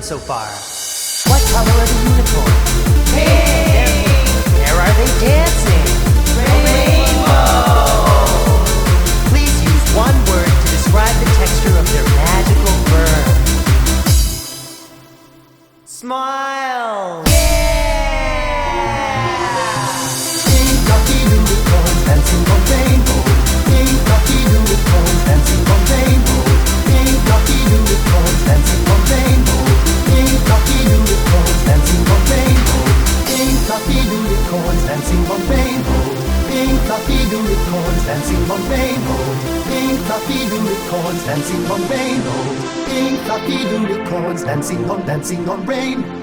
so far. What color are the unicorns? Pink! Where are they dancing? Rainbow! Please use one word to describe the texture of their magical fur. Smile! Pink fluffy unicorns dancing on rainbow. Pink fluffy unicorns dancing on rainbow. Pink fluffy unicorns dancing on rainbow. Pink fluffy unicorns dancing on rainbow. Pink fluffy unicorns dancing on rainbow. Pink fluffy unicorns dancing on rainbow. Pink fluffy unicorns dancing on rainbow. Pink fluffy unicorns dancing on rainbow.